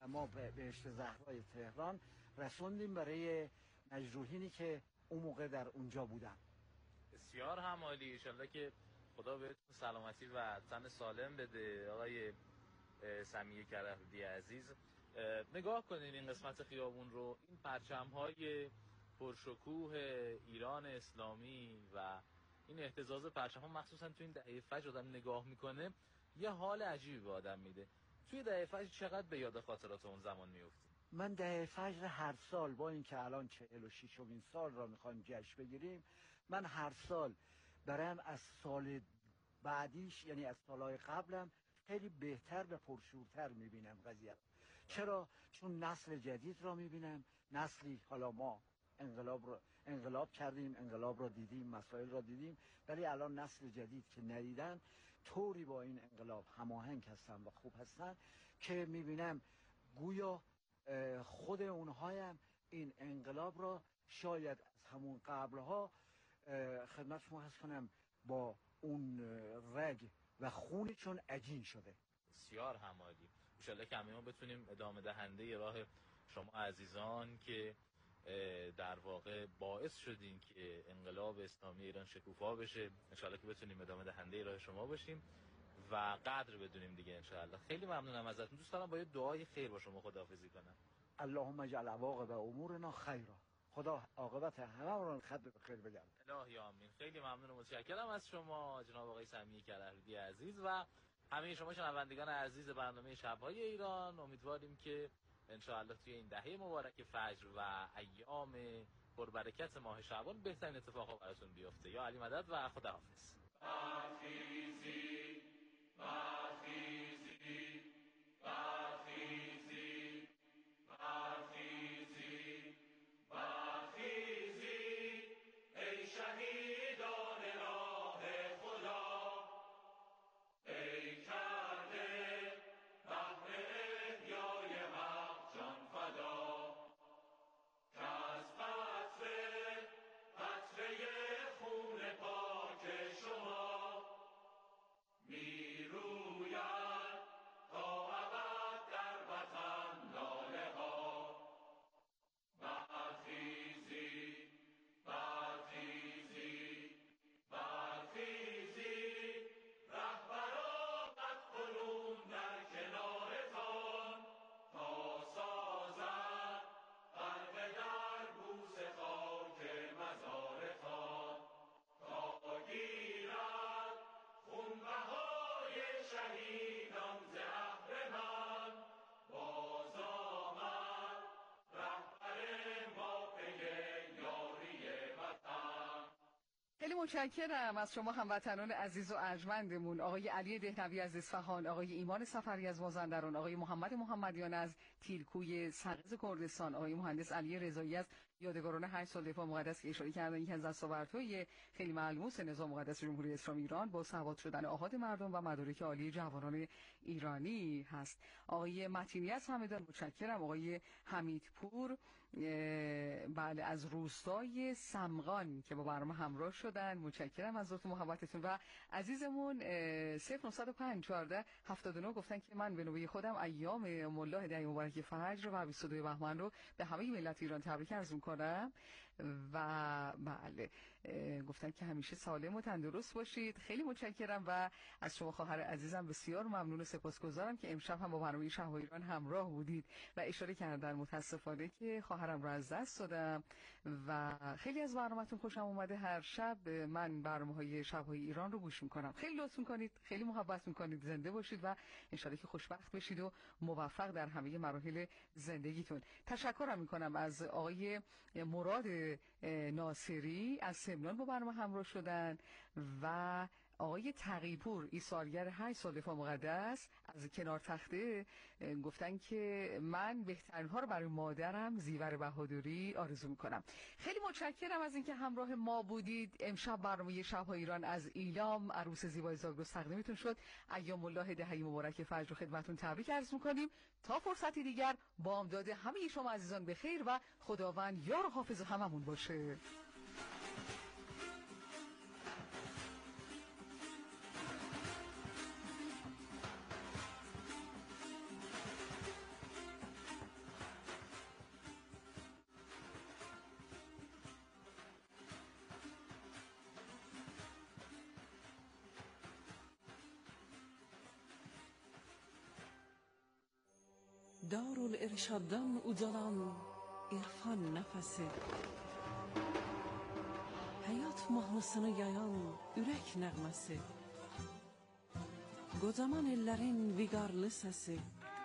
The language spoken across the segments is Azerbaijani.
ما به بهشت زهرای تهران رسوندیم برای مجروحینی که اون موقع در اونجا بودن. بسیار هم عالی. انشالله که خدا بهتون سلامتی و تن سالم بده. آقای سمیه کره‌رودی عزیز، نگاه کنین این قسمت خیابون رو، این پرچم‌های پرشکوه ایران اسلامی و این اهتزاز پرچم‌ها مخصوصا تو این دهه فجر آدم نگاه میکنه یه حال عجیبی به آدم میده. توی دهه فجر چقدر به یاد خاطرات اون زمان میافتید؟ من دهه فجر هر سال، با اینکه الان 46مین سال را میخوایم جشن بگیریم، من هر سال برایم از سال بعدیش، یعنی از سالهای قبلم، خیلی بهتر و پرشورتر میبینم قضیه. چرا؟ چون نسل جدید را میبینم، نسلی، حالا ما انقلاب کردیم، انقلاب را دیدیم، مسائل را دیدیم، ولی الان نسل جدید که ندیدن طوری با این انقلاب هماهنگ هستن و خوب هستن که میبینم گویا خود اونهایم این انقلاب را شاید از همون قبلها خدمت شما هست کنم با اون رگ و خونی چون عجین شده. بسیار همالی. انشالله که همه ما بتونیم ادامه دهنده راه شما عزیزان که در واقع باعث شدین که انقلاب اسلامی ایران شکوفا بشه، انشالله که بتونیم ادامه دهنده راه شما باشیم و قدر بدونیم دیگه انشالله. خیلی ممنونم ازتون. دوست دارم با یه دعای خیر با شما خداحافظی کنم. اللهم اجعل عواقب امورنا خیرا. خدا عاقبت همه رو خیر بخیر بگرد. الهی آمین. خیلی ممنون و متشکرم از شما جناب آقای سمیه کره‌رودی عزیز و همه شما شنوندگان عزیز برنامه شب‌های ایران. امیدواریم که انشاءالله توی این دهه مبارک فجر و ایام پربرکت ماه شعبان بهترین اتفاقا براتون بیفته. یا علی مدد و خداحافظ. برخیزید، برخیزید، برخیزید، برخیزید، برخیزید ای شهیدان راه خدا، ای کرده بهر احیای حق جان فدا، که از قطره قطره خون پاک شما می روید تا ابد در وطن لاله ها. برخیزید، برخیزید، برخیزید رهبران کنون در کنارتان تا سازد غرق در بوس خاک مزارتان، تا گیرد خونبهای شهیدان ز اهرمن. باز آمد رهبر ما پی یاری وطن. خیلی متشکرم از شما هموطنان عزیز و ارجمندمون، آقای علی دهنوی از اصفهان، آقای ایمان صفری از مازندران، آقای محمد محمدیان از تیرکوی سرز کردستان، آقای مهندس علی رضایی از یادگاران 8 سال دفاع مقدس که اشاره کردن یکی از دستاوردهای خیلی ملموس نظام مقدس جمهوری اسلامی ایران با سواد شدن آحاد مردم و مدارک عالی جوانان ایرانی هست. آقای متینی از همدان متشکرم. آقای حمیدپور بله از روستای سمغان که با برنامه همراه شدن، متشکرم از لطف محبتتون. و عزیزمون 0954 گفتن که من به نوبه خودم ایام مولاه دهه مبارک فجر و 22 بهمن رو به همه ملت ایران تبریک عرض می‌کنم و بله گفتن که همیشه سالم و تندرست باشید. خیلی متشکرم و از شما خواهر عزیزم بسیار ممنون و سپاسگزارم که امشب هم با برنامه شب‌های ایران همراه بودید و اشاره کردن متاسفانه که خواهرم رو از دست دادم و خیلی از برنامه‌تون خوشم اومده. هر شب من برنامه‌های شب‌های ایران رو گوش می‌کنم. خیلی لطف می‌کنید، خیلی محبت می‌کنید. زنده باشید و ان شاءالله که خوشبخت بشید و موفق در همه مراحل زندگیتون. تشکرم می‌کنم از آقای مراد ناصری از سمنان با برنامه همراه شدن و آقای تقی‌پور ایثارگر 8 سال دفاع مقدس از کنار تخته گفتن که من بهترین ها رو برای مادرم زیور بهادری آرزو میکنم. خیلی متشکرم از اینکه همراه ما بودید. امشب برنامه شب‌های ایران از ایلام عروس زیبای زاگرس تقدیمتون شد. ایام الله دهه مبارک فجر رو خدمتتون تبریک عرض میکنیم. تا فرصتی دیگر بامداد همه شما عزیزان بخیر و خداوند یار و حافظ هممون باشه. Darul-Irshad'dan uzalan irfan nefesi, hayat mahnısını yayan ürək nəğməsi, qocaman ellərin viqarlı səsi,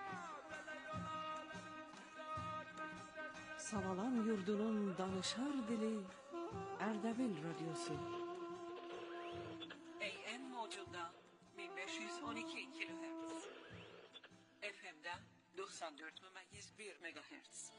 Savalan yurdunun danışar dili, Ərdəbil radyosu. AM mövcudda 1512 kHz, FM'də 94,1 MHz.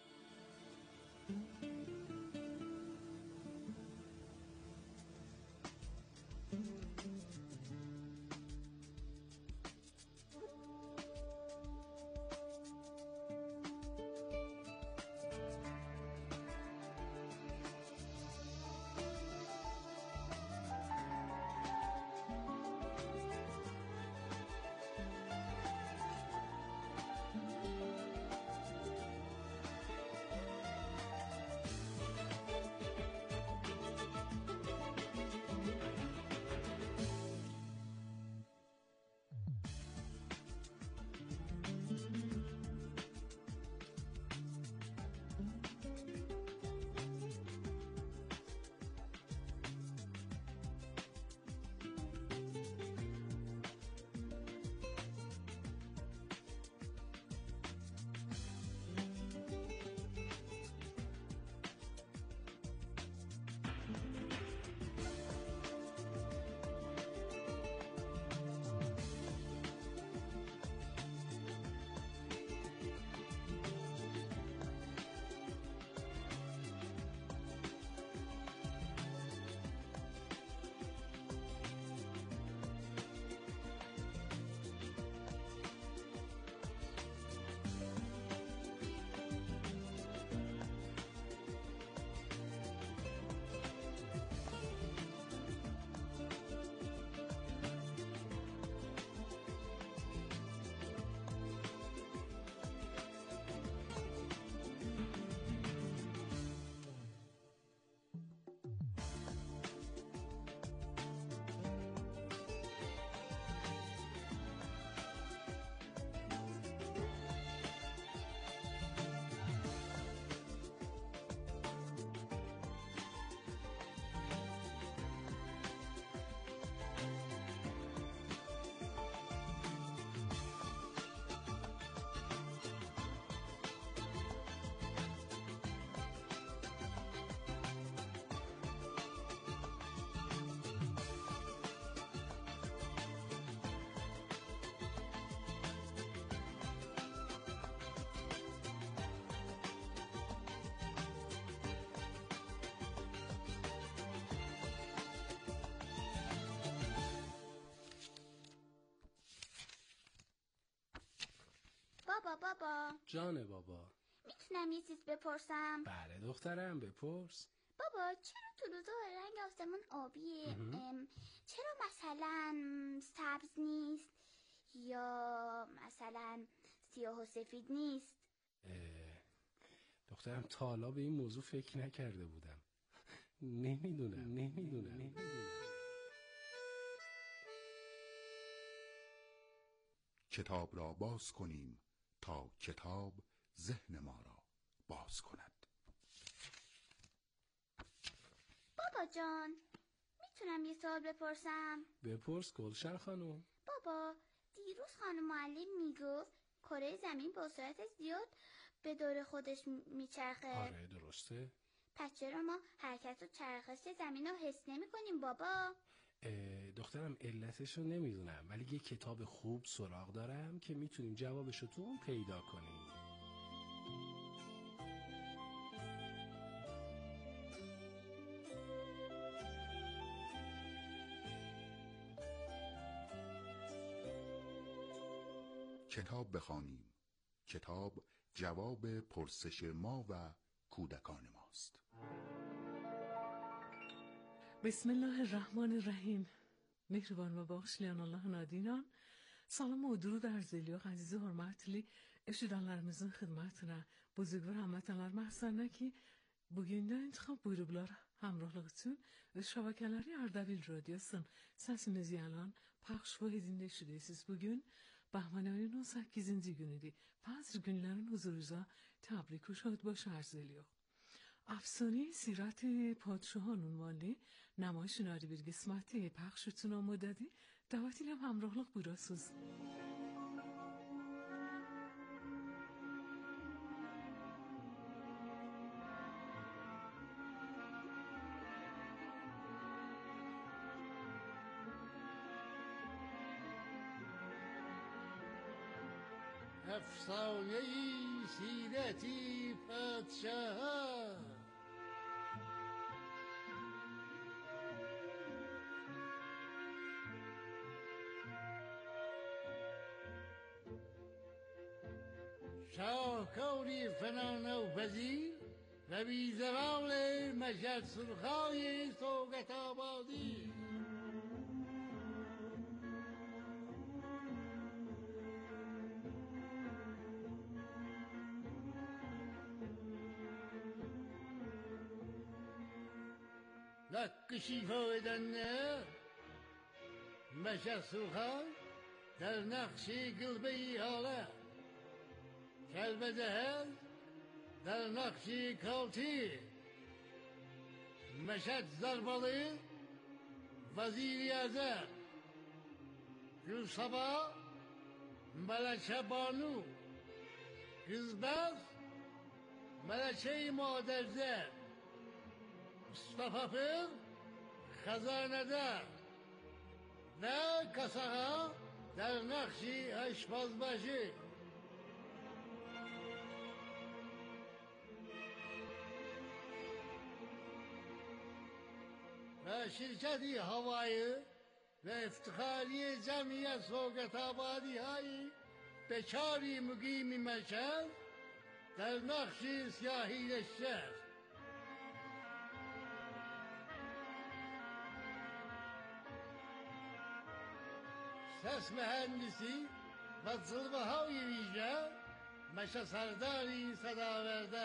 بابا جان بابا، میتونم یه چیز بپرسم؟ بله دخترم بپرس. بابا چرا تو روزا رنگ آسمون آبیه؟ چرا مثلا سبز نیست یا مثلا سیاه و سفید نیست؟ دخترم تا حالا به این موضوع فکر نکرده بودم. نمیدونم. کتاب را باز کنیم تا کتاب ذهن ما را باز کند. بابا جان میتونم یه سوال بپرسم؟ بپرس گلشن خانم. بابا دیروز خانم معلم میگفت کره زمین با سرعت زیاد به دور خودش میچرخه. آره درسته. پس چرا ما حرکت و چرخش زمین رو حس نمی کنیم بابا؟ دخترم علتش رو نمیدونم، ولی یه کتاب خوب سراغ دارم که میتونیم جوابش رو تو اون پیدا کنیم. کتاب بخوانیم. کتاب جواب پرسش ما و کودکان ماست. بسم الله الرحمن الرحیم. مهربان و bağışlayan Allah'ın adıyla salam و درود arz ediyor aziz hürmetli eşidanlarımızın xidmətinə buzurg və həmvətənlər məhsərinə ki bugün də intiqam buyurublar həmrahlığı üçün öz şəbəkələri Ərdəbil Radyosu'nun səsimizi yalan pəxş və edində eşidirsiniz. Bugün Bahmanayın o 8. günüydü. Fazr günlerin huzurunuzda tebrik و شاد باش ارزلیا. افسانه سیرت پادشاهان عنوانلی نمایش ناری bir قسمتی پخشتون آماده دی دعوتیلم همراهلق بوراسوز. افسانه سیرتی پادشاه شاهکاری فنانه و پذیر و بیزوال مشهد سرخای سوگت آبادی لک شیفا ادنه مشهد سرخای در نقش قلبی حاله کلب دهل در نقش کالتی مشهد زرباlı وزیر اعظم گل sabah ملکه بانو قزبز ملکه مادرزر مصطفی پیر خزانه‌دار و کاساها در نقش آشپزباشی و شرکتی هوایی و افتخاری جمعیت سوگت آبادی های بچاری مقیم مشهد در نقش سیاهی شهر ses mühendisi ve zılbahavi vice meşe serdari sedaverde.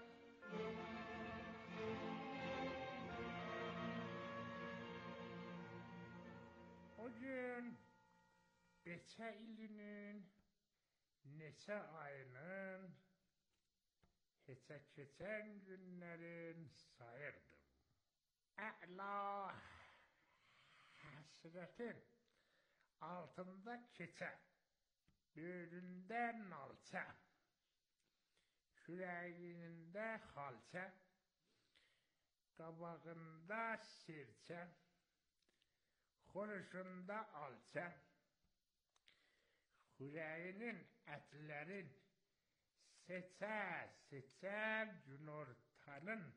O gün beçe ilinin neçe ayının heçe keçen günlerin sayırdım. A'la hasretin altında keçe, böğründen alça, küreğinde halça, kabağında sirçe, konuşunda alça, küreğinin etlerin seçe seçe yumurtanın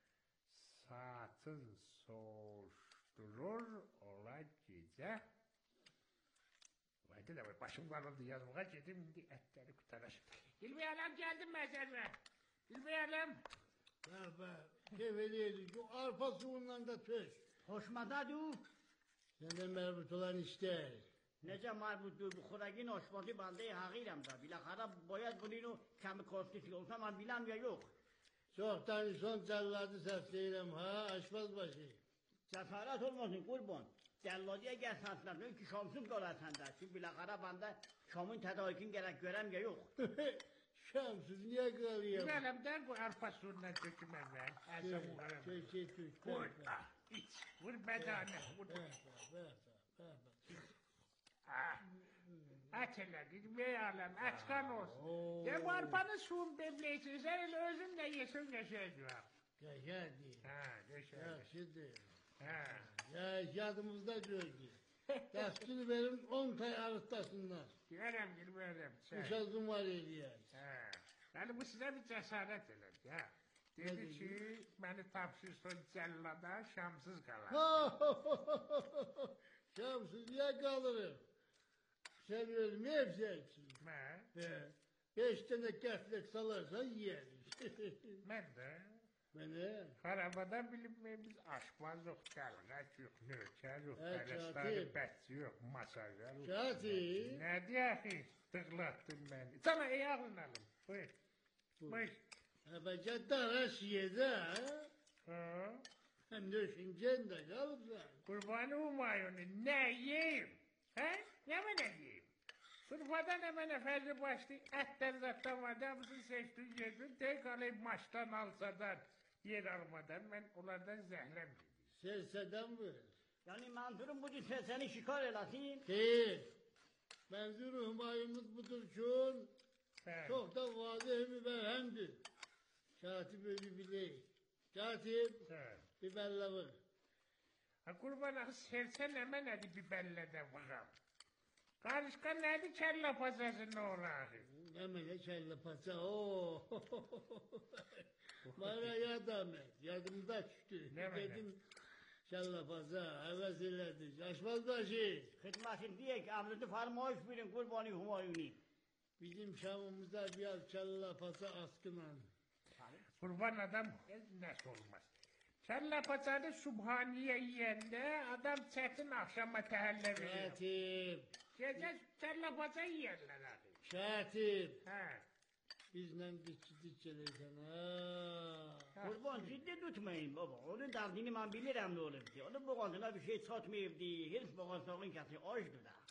saatı soğuşturur ola gece. Vaydı da başım varıldı yazmaya dedim indi etleri kurtarır. Gülbeyalem geldim ben seninle. Gülbeyalem. Keveliydi şu arpa suyundan da töz. Hoşmadadı. Senden merbut olan işler. Necə mərbuddur bu xörəyin aşpazı bəndə həqiqəm də. Biləxərə bayaq bunu kəmi konstitusiya olsa mən biləm ya yox. Çoxdan son cəlladı səsləyirəm ha, aşpaz başı. Cəsarət olmasın qurban. Cəlladiyə gəlsənslər, ki şamsın qalasəndə. Çünki biləxərə bəndə şamın tədarikini gərək görəm ya yox. Şamsız niyə qalıyam? Gülbeyalemden bu arpa suyundan döküm evvel. Else bu kadar. Vur, iç, vur bedane. Vur. Aç hele gülbeyalem, aç kan olsun. De bu arpanın suyun demleysin, sen öyle özünle yesin yaşayacağım. Yaşadı. Ha, yaşayacağım. Yaşadı. Yaşadığımızda gördü. Dəstür verin 10 tay arıttasınlar. Görəm, gülbeyalem. Uşazım var eləyər. Yani bu size bir cesaret elədi ha. Dedi ki, beni tapşırsın cellada şamsız kalar. Şamsız niye kalırım? Sen ölmeyeceksin. Ne? 5 tane kəflek salarsan yeriz. Ben de. Mənə? Arabada bilinməyimiz aşpaz yok, dəlğət yok, nökər yok, Hə, pərəstari katib. bətçi yok, masajlar yok. Katib. Ne diyəxi? Tıqlatdın beni. Sana iyi ağlınalım. Buyur. Buyur. Əbəcə daraş yedə, Ha? həm döşüncən də qalıbsan. Kurbanı Humayun'u ne yiyeyim? He? Ne mi ne yiyeyim? Surfadan hemen efendi başlı etler zaten adamsın seçtin yedin tek alayım maçtan alsadan yer almadan ben onlardan zehirlendim. Serseden mi? Yani mandurum budur seni şikar elasin. Değil. Menzur Hümayun'umuz budur çun. Çok da vazih müberhemdir. Katip ölü biley. Katip bir bellavı. Kurban ağı sersen hemen hadi bir bellede bakalım. Karışka neydi kelle pazasının orağı? Hemen kelle pasa ooo. Bana yadımda düştü. Dedim kelle pasa heves ilerdi. Aşmazbaşı. Hizmetin diye ki emrini farmaş bilin kurbanı Humayun'u. Bizim Şam'ımızda bir kelle pasa askınan. Kurban adam nasıl olmaz? Kelle paçada Subhaniye yiyende adam çetin akşama tehelle veriyor. Katip. Gece kelle paça yiyenler abi. Katip. He. Bizden dikçeleysen ha. Kurban ciddi tutmayın baba. Onun derdini ben bilirim ne olur diye. Onun boğazına bir şey satmayıp diye. Herif boğazına onun kati açtı da.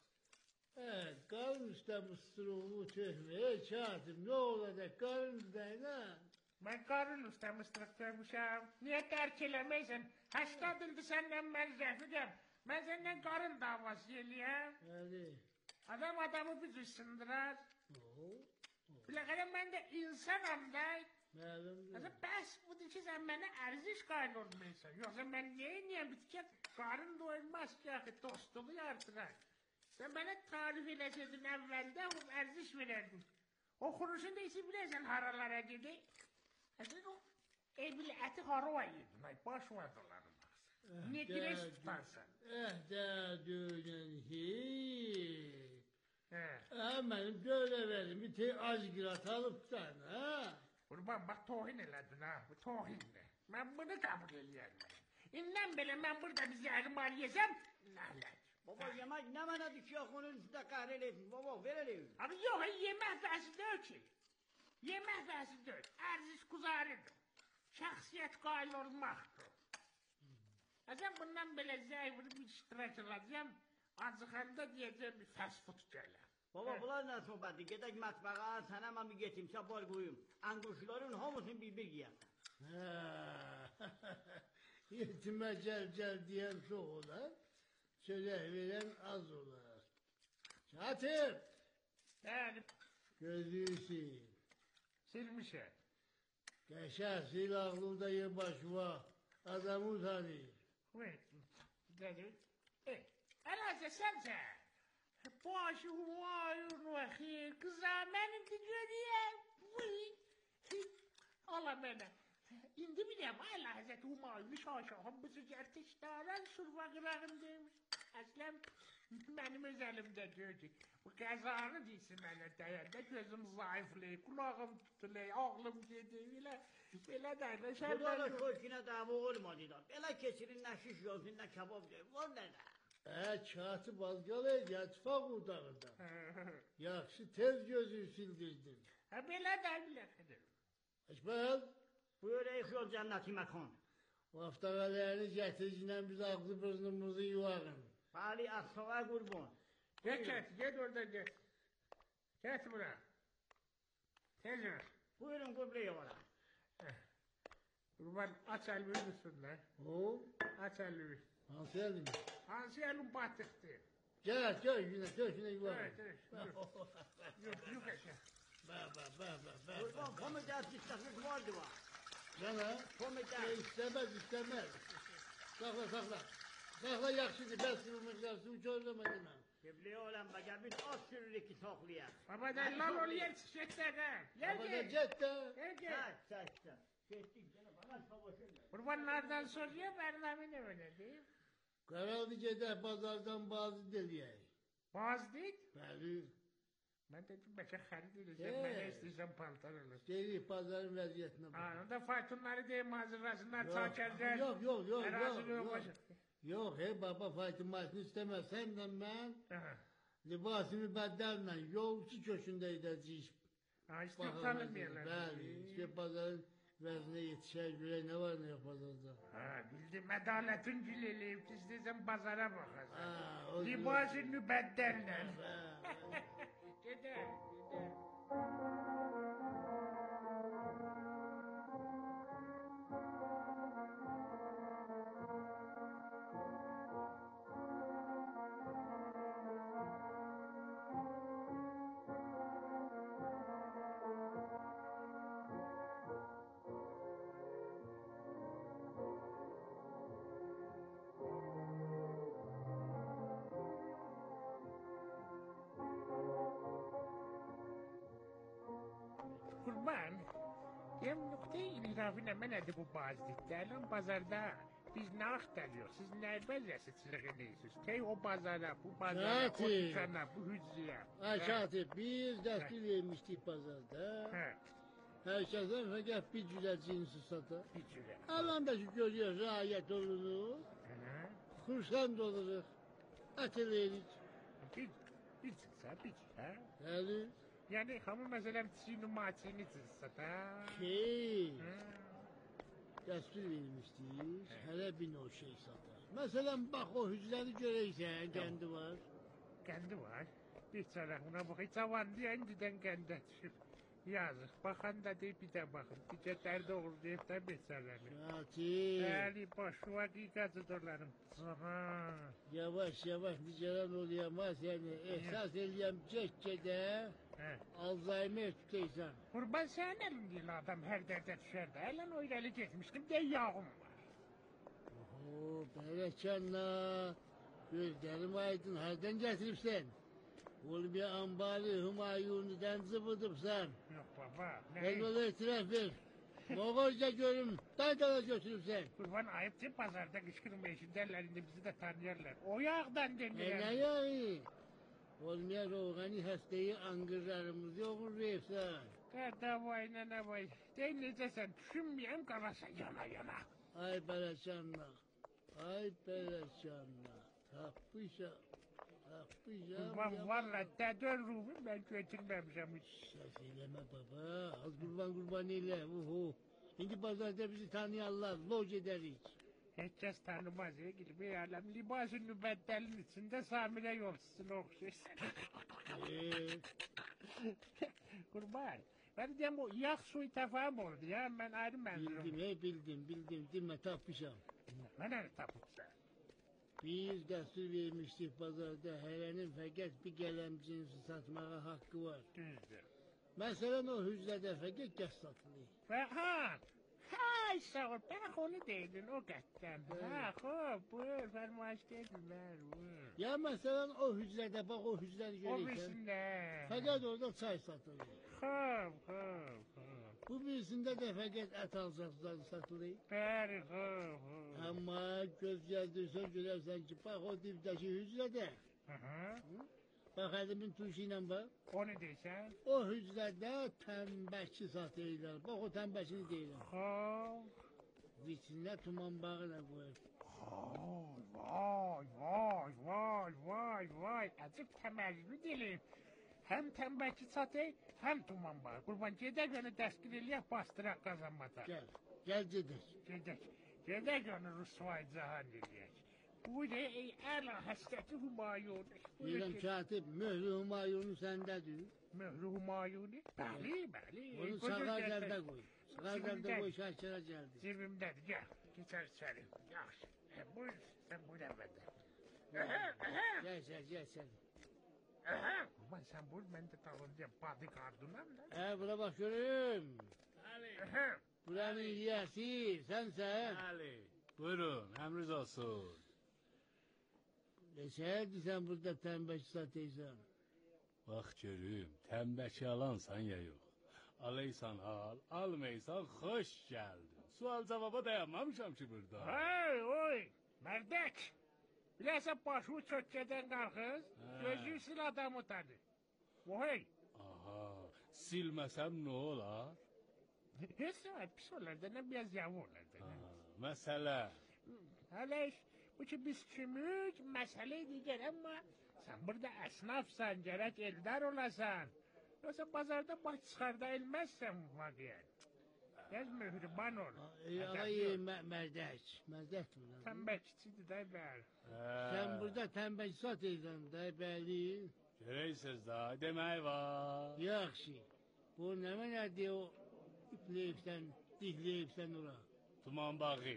Karın üstte mısırığı töhmeye katip. Ne olacak karın üstte lan? Ben karın usta mıstık dövmüşüm. Niye terkilemeysen? Haşta dildi senden ben Refik'im. Ben senden karın davası geliyor. Yani. Adam adamı bizi sındırar. Bilakadem ben de insanım da. Malum. Bes bu dişi sen bana erziş kaynolmaysan. Yoksa ben niye bitken karın doymaz ki akı dostluğu artırar. Sen bana tarif edecektin evvelde o erziş verirdin. O kuruşun da isi bilirsen haralara gidi. Sen o evli eti harava yedin. Ay baş vardılarım. Ne kireç tutarsan. Da dönen hiç. Hemen böyle verin bir te azgirat alıp sana. Kurban bak tohin eledin ha. Bu tohin de. Ben bunu kabul ediyorum. İnden bile ben burada bir zehrimar yesem. Nalet. Baba yemek ne bana düşüyor onun üstünde kahrelesin. Baba verelim. Abi yok yemek dersi değil ki. Yemek dersi değil. Erziş kuzarıdır. Şahsiyet kail olmaktır. Sen bundan böyle zayıfını bir iştirak edeceğim. Azıkanda diyeceğim bir fast food gelir. Baba bunlar ne sohbeti? Gedek matbağa sana ben bir getireyim sabah koyayım. Anguşların hamısını bir giyer. Yetime gel diyen çok olar. Söyleyiveren az olar. Katip. Yani Gözlüğü sil. silmişim. Yaşa sil aklımda yer başıma. Adamı tanıyor. Wait. Dedi. Elazığ sense. Başı humayun vahir. Kızamenim de görüyor. Allah bana. İndi bileyim hala Hazreti Humayun'u şaşağım. Bu sıcak teştaren surva kırağım demiş. Aslım benim özelimde gördük. Bu kazanı değilsin bana dayandı. Gözüm zayıflayıp, kulağım tutulay, ağlım gidiyor. Böyle derler. Buralar koşkine dava olmadı da. Böyle kesirin ne şiş yolsun ne kebap diyor. Var ne de? Katip azgalı yatfa kurdağında. Yakşı tez gözü sildirdim. Böyle derler. Açmaz. Böyle yıkıyor cenneti mekan. Vaftagalarını getiricinden biz aklı burnumuzu yuvarım. Bali asfala kurban. Gel orada gel. Geç buraya. Tez ver. Buyurun kurbayı bana. Kurban aç elbini misin lan? O? Aç elbini. Nasıl geldin? Hansı elin batıktı? Gel şuna yuvarım. Evet. Yok aşağı. Kurban komedi istasız vardı var. Bana? Komedi. İstemez. Sakla. Sakla yakşıdır. Ben sürmüşlersin uçorlamadın ha. Kıbleye olan bacak bir az sürülü ki saklaya. Baba da lan ol yer çiçekler ha. Baba da get de. Gel. Sen. Çektik canım. Bana savaşın. Kurbanlardan soruyor Bernami ne öyle değil? Karalı gece pazardan bazı deliye. Bazı değil. Bəli. Ben dedim başa xarid edeceğim. Ben ne isteyeceğim pantolonu. Gelirik pazarın vəziyyətinə bax. Onda faytonları deyim hazırlasınlar çakarlar. Yok. Yok baba Fatımasını istemezsen de ben libasını bedelle yolcu köşünde edeceğiz. İşte tanımıyorlar. Bəli. İşte pazarın vəzinə yetişər görək ne var ne yok pazarda. Bildim adaletin güleli. İsteysen pazara bakarsın. Libası mübeddeller. Gedər. Qurban, yem nöqte inirafine mənədir bu bazlıqda. Lan pazarda biz ne aktarıyoruz? Siz ne bezesi çırğınıyorsunuz? Tey o pazara, bu pazara, o dükkana, bu hücreye. Aşağıda biz dəstək vermişdik bazarda. Herkesten fakat bir cülə cinsi satar. Bir cülə. Alanda şu görüyor rayet olunur. Kursan doluruz. Atılırız. Bir çıksa bir cülə. Yani Yani hamı mesela çiğni maçini satar. Dəstək vermişdik. Hələ bir o şey satar. Mesela bak o hücrəni görəysən, kendi var. Kendi var. Bir tarafına bak. Hiç avan diye önceden kendi düşüp. Yazık. Bakan da deyip bir de bakın. Bir de derde olur deyip de becerlerini. Fatih. Değerli boş vakikatı dolarım. Aha. Yavaş yavaş niceran oluyamaz yani. Esas eləyəm çəkcədə Alzheimer tutaysan. Kurban sen elin değil adam her derde düşer de. Elen öyleli geçmiştim de yağım var. Oho Berekanla. Gözlerim aydın. Hardan getiripsen? Oğlum bir ambarı Humayuni'den zıbıdıpsan. Yok baba. Ben ona itiraf ver. Moğolca görüm. Daydala götürüpsen. Kurban ayıptı pazarda kışkırma işin derlerinde bizi de tanıyorlar. O yağdan deniyor. Ne yağı? Olmaya roğani hastayı angırlarımız yok efsan. Davayla ne vay. De necesen düşünmeyeyim kalasa yana yana. Ay Berekanla. Ay Berekanla. Tapışa. Kurban valla dedön ruhum ben götürmemişim hiç. Söyleme baba. Az kurban eyle. Oho. Şimdi pazarda bizi tanıyorlar. Loc ederiz. Herkes tanımaz ya gibi bir alem. Libas-ı mübeddelin içinde Samire yolcusunu okşuyorsun. Kurban. Ben diyeyim o yak suyu tefam oldu ya. Ben ayrı menzurum. Bildim. Dime tapışam. Ne tapıksa? Biz dəstək vermişdik pazarda. Hərənin fəqət bir qələm cinsi satmağa haqqı var. Düzdür. Məsələn o hücrədə fəqət gəz satılır. Hay sağ ol. Ben onu dedin o qətten. Buyur fermuaş dediler. Ya məsələn o hücrədə bax o hücrəni O görürsən. birisinde. Fəqət orada çay satılır. Hop. Bu birisində də fəqət ət alacaqları satılır. Bəli, hop. Amma göz gəzdirsən görərsən ki, bax o dibdəki hücrədə. Bax əlimin tuşu ilə bax. O ne deysən? O hücrədə tənbəki satırlar. Bax o tənbəkini deyirəm. Hop. Vitrinə tuman bağına qoyur. Vay. Azıcık təməzli dilim. Hem tembelki satay hem tuman var. Kurban gedək onu təşkil eləyək bastıraq qazanmada. Gəl gedək. Gedək onu rüsvay cahan eləyək. Bu ne əla həsrəti Humayuni. Deyirəm katib, möhrü Humayuni səndədir. Möhrü Humayuni? Bəli. Onu sağar gəldə qoy. Sağar gəldə qoy, şərkərə gəldi. Cibimdədir, gəl. Keçər içəri. Yaxşı. Buyur, sən buyur əvvəldə. Gəl sən. Kurban sen buyur, ben de talondayım. Bodyguard'unam da. Buna bax görüm. Ali. Buranın yiyəsi, sənsən. Ali. Buyurun, əmriz olsun. Neçəyədir sən burada tənbəki satıysan? Bax görüm, təmbəki alansan ya yox. Aleysan al, almaysan xoş gəldin. Sual cavaba dayanmamışam ki burada. Oy, Mərdək. Biləsən başı çökkədən qalxız, gözü sil adamı tadı. Oy. Aha, silməsəm nə olar? Heç nə var, pis olar da, nə biraz yavu olar da. Məsələ. Hələ bu ki biz kümük, məsələ digər, amma sən burada əsnafsan, gərək eldar olasan. Yoxsa bazarda baş çıxarda ilməzsən vaqiyyən. Gəz mühriban ol. Ağay Mərdək. Mərdəkdir lan. Tənbəkçidir də bəli. Sən burada tənbəki satıysan da bəli. Görəysiniz da, demək var. Yaxşı. Bu nə mənədir o ipləyibsən, dihləyibsən ora? Tuman bağı.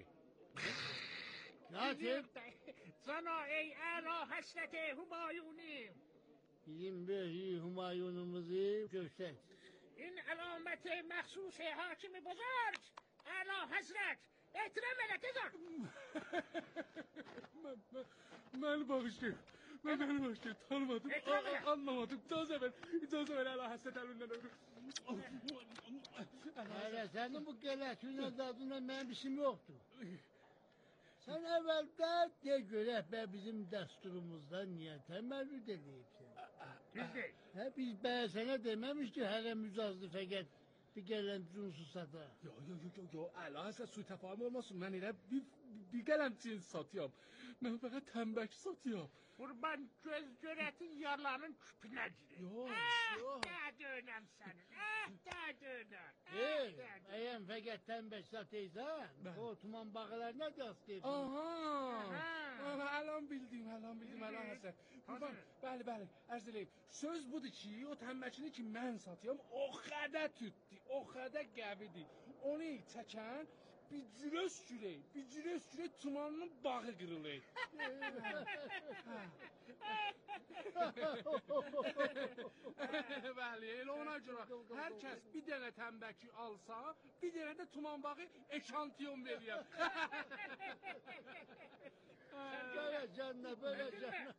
Katip. Sana ey əla həsrət-i Humayuni. Bizim böyük Humayunumuzu göstər. İn əlaməti məxsus-i hakimi buzarg. Əla həsrət. Ehtiram elə tez ol. Məni bağışlayın. Məni bağışlayın. Tanımadım, anlamadım. İcazə ver, əla həsrət əlindən öpürüm. Hələ sənin bu qələtünə dadına mənim işim yoxdur. Sən əvvəldə de görək bə bizim dəsturumuzdan niyə təməllüd edəyibsən? Düzdür. Biz bəyə sənə deməmiş ki, hələ mücazlı fəqət bir gələn cunsu sata. Yo, əla həsrət suy təfahüm olmasın. Mən elə bir gələm cins satıyorum. Mən fəqət təmbək satıyorum. Qurban göz görətin yalanın küpünə girir. Yox. Daha dönəm sənin. Daha dönəm. Əyən fəqət təmbək satıysan, o tuman bağlarına rastlayıbsın. Aha, əlan bildim, əla həsrət. Qurban, bəli, ərz eləyim. Söz budur ki, o təmbəkini ki mən satıyorum, o qədər tütdü, o qədər qəvidir. Onu çəkən bir cürə öskürək, tumanının bağı qırılır. Bəli, elə ona görə hər kəs bir dənə təmbəki alsa, bir dənə də tuman bağı eşantiyon veriyəm. Böyle canına.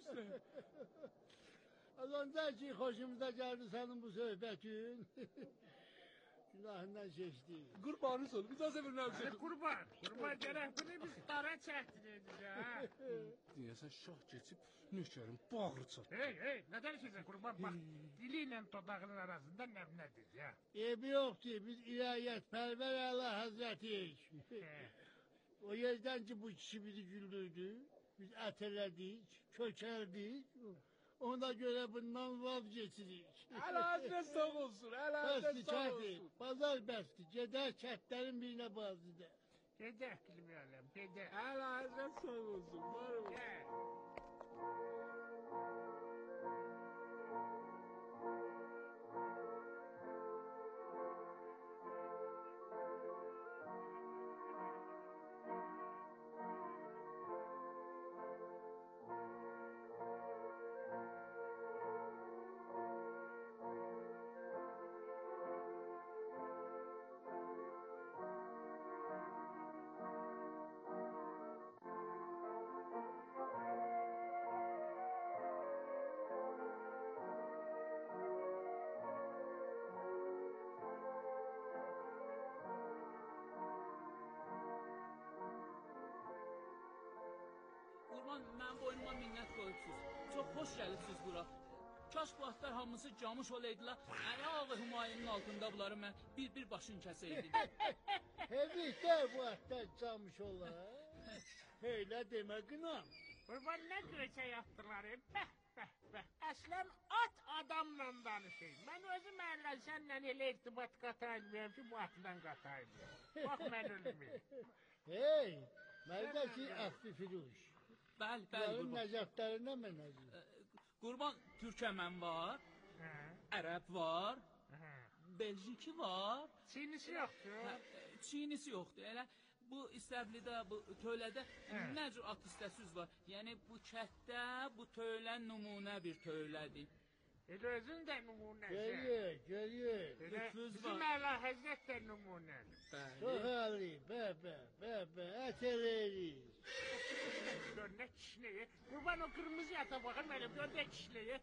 Ondan ki hoşumuza geldi senin bu söhbətin. Günahından keçdi. Qurbanınız olun, icazə verin əmsə. Qurban gərək bunu biz dara çəkdirdik ha. Deyəsən şah keçib nökərin bağrı çatdı. Hey, nə danışırsan Qurban? Bax, dili ilə dodağının arasında nədir ya? Ebi yoxdur, biz ilahiyyat pərvər əla həzrətiyik. O yerdən ki bu kişi bizi güldürdü, biz ətələdik, kökəldik. Ona göre bundan vazgeçirik. Əla həzrət sağ olsun, əla həzrət sağ olsun. Bazar bəsti, gedər kətlərin birine bazıdır. Gedək bilməyələm, gedək. Əla həzrət sağ olsun, var olsun. Mən boynuma minnət qoyubsuz. Çox xoş gəlibsiniz bura. Kaş bu atlar hamısı camış olaydılar. Əli ağı Humayunun altında bunları mən bir başın kəsəydim. Həqiqdə bu atlar camış olar. Heylə demə qınam. Qurban nə göçə yatdılar? Bəh. Əslən at adamla danışayım. Mən özüm əllə sənlə elə irtibat qatayılmıyam ki, bu atla qatayılmıyam. Bax mən ölməyim. Hey, mərdəki əsli firuş. Bəli, Qurban. Nəcəflərindən mən nəzir. Qurban Türkəmən var, Ərəb var, Belçiki var. Çinisi yoxdur. Çinisi yoxdur. Elə bu istəblidə, bu töylədə nə cür at istəsiz var. Yəni bu kətdə bu töylən nümunə bir töylədir. Elə özün də nümunəsi. Görüyor. Bizim Əla Həzrət də nümunədir. Çox əli, bə, ət eləyirik. Gör nə kişneyi. Qurban o kırmızı ata bakın benim. Gör ne kişneyi.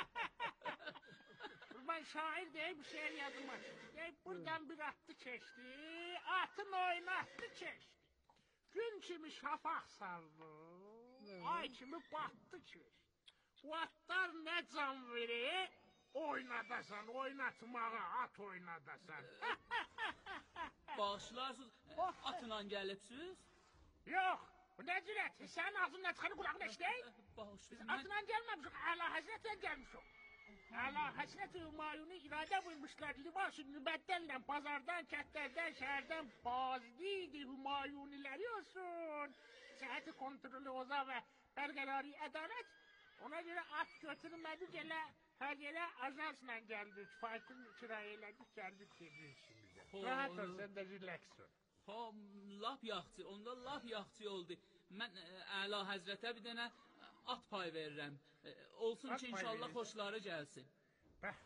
Qurban şair deyip bir şehir yazıma. Deyip buradan bir attı keçti. Atın oynattı keçti. Gün kimi şafak saldı. Ay kimi battı keçti. Bu atlar ne can verir? Oynadasan, oynatmağa at oynadasan. Bağışlarsınız, atla gəlibsiz? Yox. Bu ne cüret? Senin ağzından çıkanı kulağına işley. Biz atından gelmemişik, Əla Həzrətlə gelmişik. Əla Həzrət-i Humayunu irade buyurmuşlar. Libas-ı mübəddəllə pazardan, kətlərdən, şəhərdən bazliydi Humayuniləri olsun. Səhəti kontrolü oza və bərqərari ədalət Ona görə at götürmədik, elə ajansla gəldik, faytın kirayə elədik, gəldik gedik işimizə. Rahat ol, sən də relax ol. Lap yaxşı, onda lap yaxşı oldu. Mən Əla Həzrətə bir dənə at pay verirəm. Olsun ki, inşallah xoşları gəlsin. Bəh.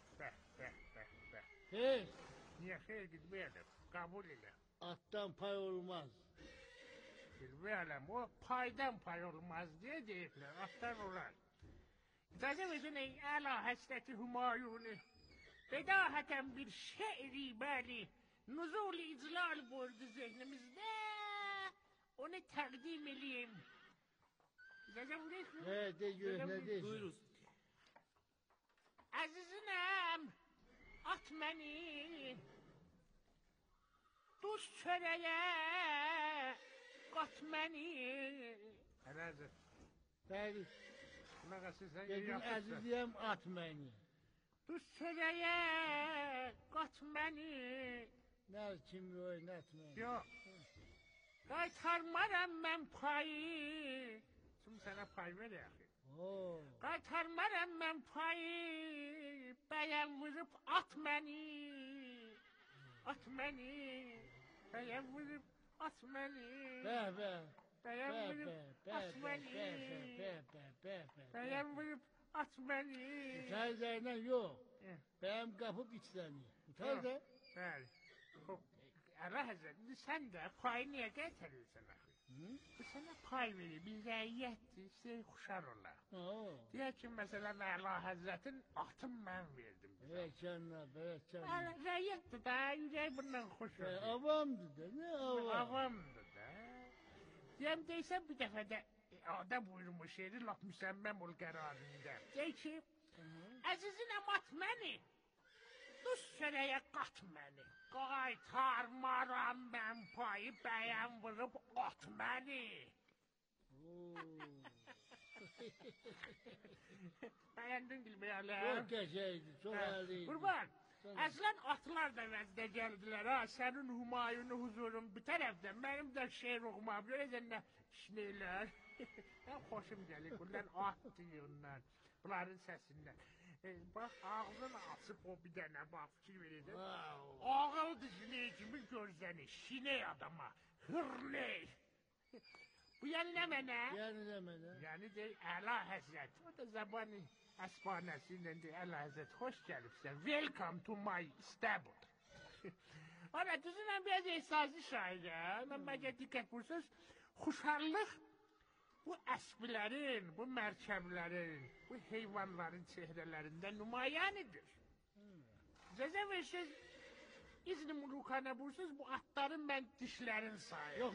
Xeyr, Niyə xeyr gitməyəlim, qəbul elə. atdan pay olmaz. Bilməyələm, o paydan pay olmaz deyə deyiblər, atdan olar. İcazə verin ey Əla Həzrəti Hümayuni, bedahətən bir şeiri bəli, nuzul-i iclal buyurdu zehnimizdə, onu təqdim eləyim. İcazə verirsiniz? De gör, nə deyirsin? Buyuruz. Əzizinem, at məni, duz çörəyə, qat məni. Ələzir, Bəli, məqəsi sən dedim əzizliyəm at məni. duz çörəyə, qat məni. Nə kimi oynatmayın. Yox, qaytarmaram mən payı. Şimdi sənə pay ver ya. Qaytarmaram mən payı, bəyəm vurub at məni, bəyəm vurub at məni, bəyəm vurub at məni, bəyəm vurub at məni. Mütərzəylə yox, bəyəm qapıb içləni. Mütərzə? Bəli. Əla Həzrət, sən də payı niyə gətirirsən axı? Bu sənə pay verir, bir rəiyyətdir, istəyir xuşar olar. Deyək ki, məsələn, Əla Həzrətin atın mən verdim. Bərəkənlə. Rəiyyətdir də, ürək bundan xoş olur. Avamdır da, nə avam? Avamdır da. Deyəm, deysən bir dəfə də ada buyurmuş şeiri, laf müsəmməm ol qərarında. Deyək ki, əzizinəm at məni, duz çörəyə qat məni. Qaytarmaram mən payı, bəyəm vurub at məni. Bəyəndin gülməyələ? Çox qəşəydi, çox əliydi. Qurban, əslən atlar da vəzdə gəldilər ha, sənin Humayunu huzurun bir tərəfdən, mənim də şeir oxumam, görəcən nə işləyirlər. Mən xoşum gəlir, bunlar at deyirlər, bunların səsindən. Bax, ağzını açıb o bir dənə, bax, fikir verirsən. Ağıldır siney kimi görsəni, siney adama, hırney. Bu yəni nə mənə? Yəni nə mənə? Yəni deyil, Əla Həzrət. O da zabanı əsbanəsi ilə deyil, Əla Həzrət, xoş gəlibsən. Welcome to my stable. Ona düzünən biraz ehsazlı şairə, mən bəlkə diqqət vursunuz, xuşarlıq bu əsbilərin, bu mərkəblərin, bu heyvanların çehrələrində nümayənidir. Cəzə versiniz, İzni Mulukana vursunuz, bu atların mən dişlərin sayır. Yox.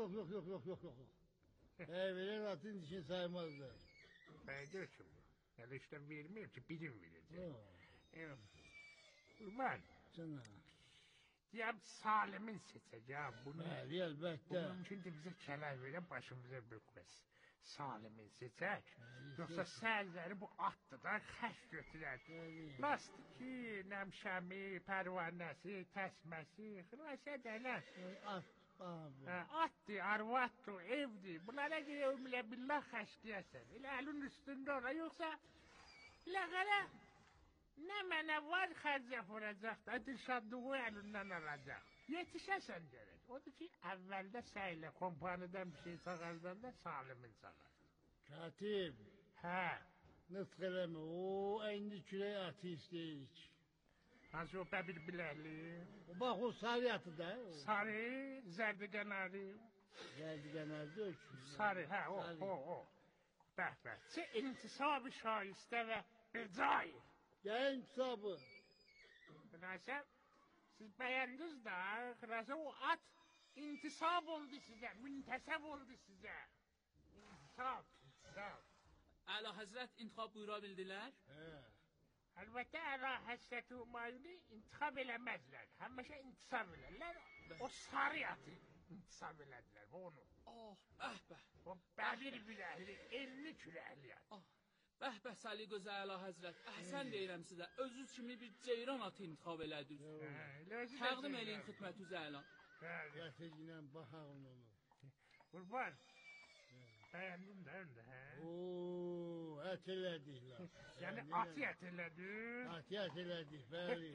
Verən atın dişini saymazlar. Bəydir ki bu. Yəni işte verməyim ki, birim verəcək. Qurban. Cana. Deyəm, Salimin seçəcəm bunu. Bəli, əlbəttə. Bu mümkündür bizə kələr verən, başımıza bükməz. Salimin seçək. Yoxsa səhərləri bu atdır da xəş götürər. Lastiki, nəmşəmi, pərvanəsi, təsməsi, xülasə dənər. Atdır, arvatdır, evdir. Bunlara görə ömrə billah xəş deyəsən. Elə əlin üstündə ora, yoxsa biləqələ nə mənə var xərcə vuracaq da, dişadlığı əlindən alacaq. Yetişəsən gərək. Odur ki, əvvəldə səylə kompaniyədən bir şey çağırdan da Salimin çağır. Katib. Hə. Nıtq eləmə, o əyni kürək atı istəyirik. Hansı o bəbir biləkli? Bax, o sarı atı da. Sarı, zərdiqənarı. Zərdiqənarı da ölçür. Sarı, hə, o. Bəh. Çə intisab-ı şaistə və becai. Gəl intisabı. Xülasə, siz bəyəndiniz da, xülasə o at intisab oldu sizə, müntəsəb oldu sizə. İntisab. Əla Həzrət intiqab buyura bildilər? Əlbəttə, Əla Həzrət Humayuni intiqab eləməzlər, həmişə intisab elərlər. O sarı atı intisab elədilər, onu. Bəh. O bəbir biləkli, 50 kürəkli at. Bəh, Səli Gözə Əla Həzrət, əhsən deyirəm sizə, özünüz kimi bir ceyran atı intiqab elədiniz. Təqdim eləyin xidmətünüzə Əla. Gətirginən baxağın onu. Qurban, Beğendin de öyle he. Oo, et elədik lan. Yani Yani at et eledin. At elədik, bəli.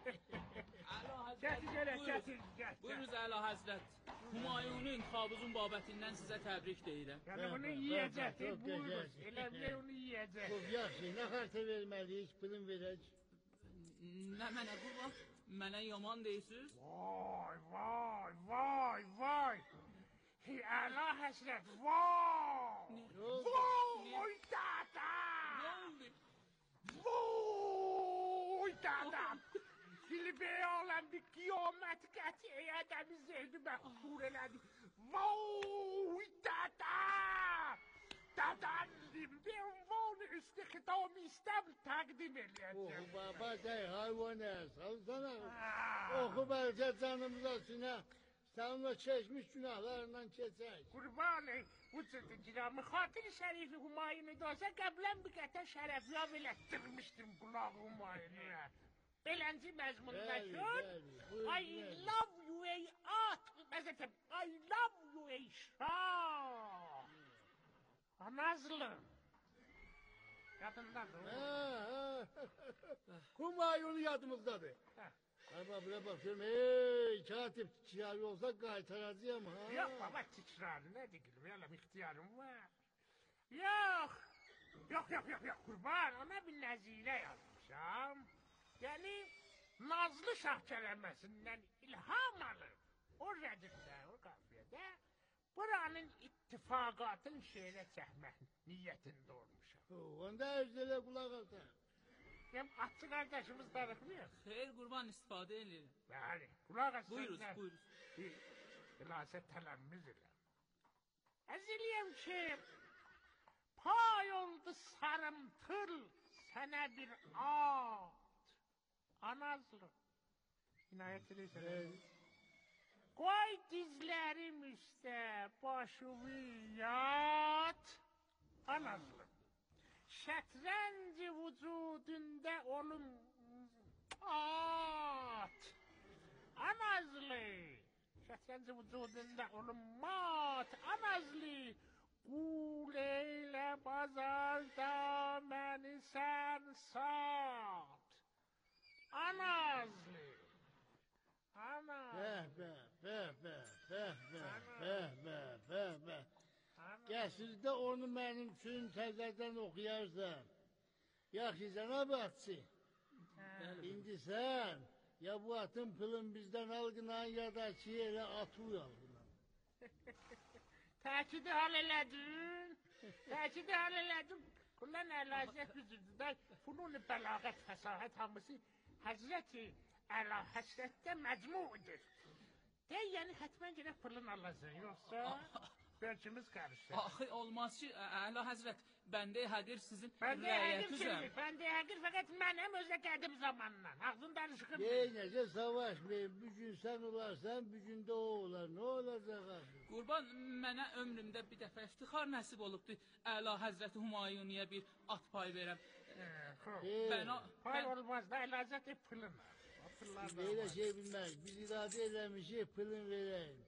Getir gel, getir. Buyurunuz Əla Həzrət. Humayunun kabuzun babətindən sizə təbrik deyirəm. Yani bunu yiyecektir, buyurun. Elə bir onu yiyecek. Çok yaxşı, nə xərsə verməliyik, pulun verək. Nə mənə qurban? Mənə yaman deyirsiniz? Vay, vay, vay, vay. Əla həsrət, vay. Vay, dada. Nə oldu? Vay, dada. Filibey olan bir kıyamet qətiyə adamı zeyni məxbur elədi. Vay, dada. Dadan ben bunu istihdamı istem takdim edeceğim. Oh baba dey hayvanı, salsana. Oku belki canımıza sine. Sen onunla çeşmiş günahlarından keçək. Kurban ey, bu cırtıcıramı hatır-ı şerifi Humayun'u da olsa qəblən bir qəta şərəfiyab elətdirmişdim qulağı Humayun'a. Belenci məzmununa kör. I love you ey at. Məzətəm, I love you ey şah. Anazlı. Yadındadır o. Humayun yadımızdadır. Ama buna bakıyorum, hey katip çiğavi olsa qaytaracağım ha. Yok baba tikrarı ne diyelim, yalan ihtiyarım var. Yok. Yok kurban, ona bir nezile yazmışam. Yani Nazlı Şah kelimesinden ilham alıp o redifte, o kafiyede buranın ittifakatın şehre çekmek niyetinde olmuşam. Onda Ejder'e kulak alsa. Hem atçı kardeşimiz darıkmıyor. Xeyr, qurban istifadə edilir. Bəli, kulak alsa. Buyuruz. Bilasə tələmmiz elə. Əziliyəm ki, pay oldu sarımtıl sənə bir at. Anazlı. İnayət edirsən. Koy dizlerim üstə, başımı yat. Anazlı. Şətrenci vücudunda olum at. Anazlı. Şətrenci vücudunda olum mat. Anazlı. Qul eylə bazarda məni sən sat. Anazlı. Be. Gəsizdə onu mənim üçün təzədən oxuyarsan. Yaxşı cənab atçı. İndi sən ya bu atın pılın bizdən algınan ya da ki elə atı algınan. Təkidi hal elədin. Təkidi hal elədin. Kullan əlazət üzürdülər. Funun-i bəlağət fəsahət hamısı Həzrəti Əla Həsrətdə məcmuudur. Dey, yəni hətmən gələk pılın alasın, yoxsa bölkümüz qarışır. Axı, olmaz ki, Əla Həzrət, bəndə həqir sizin Bəndə həqir rəiyyətizəm. kimi, bəndə həqir fəqət mənəm özə qədim zamandan. Ağzından çıxır. Necə savaşmayın, bir gün sən olarsan, bir gün də o olar. Nə olacaq axı? Qurban, mənə ömrümdə bir dəfə iftixar nəsib olubdur. Əla Həzrəti Humayuniyə bir at pay verəm. Pay olmaz da əlazət pılın. Belə şey bilmək, biz iradə eləmişik, pılın verəyim.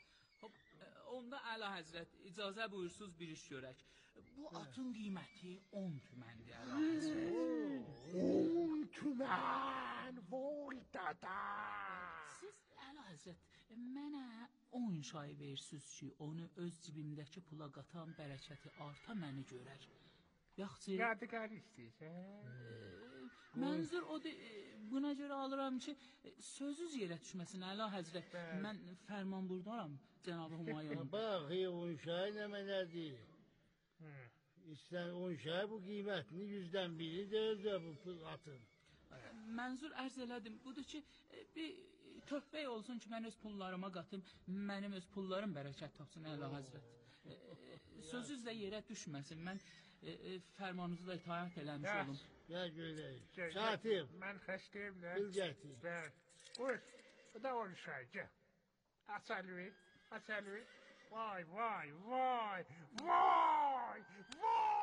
Onda Əla Həzrət, icazə buyursuz bir iş görək. Bu atın qiyməti 10 tüməndir, Əla Həzrət. 10 tümən, vay dada. Siz, Əla Həzrət, mənə 10 şay versiz ki, onu öz cibimdəki pula qatan bərəkəti arta məni görər. Yaxşı. Yadigar istəyirsən? Mənzur o buna görə alıram ki, sözüz yerə düşməsin, Əla Həzrət. Mən fərman burdaram, Cənab-ı Humayun. Bax, 10 şay nə mənədir? İstən 10 şay bu qiymətini 100-dən biri deyəcək bu atın. Mənzur ərz elədim, budur ki, bir töhfə olsun ki, mən öz pullarıma qatım, mənim öz pullarım bərəkət tapsın, Əla Həzrət. Sözüz də yerə düşməsin, mən fərmanınızı da itaət eləmiş olum. Gəl görək. Katib. Mən xəstəyim də. Bil gətir. Buyur. Bu da 10 şay. Gəl. Aç əlvi. Aç əlvi. Vay.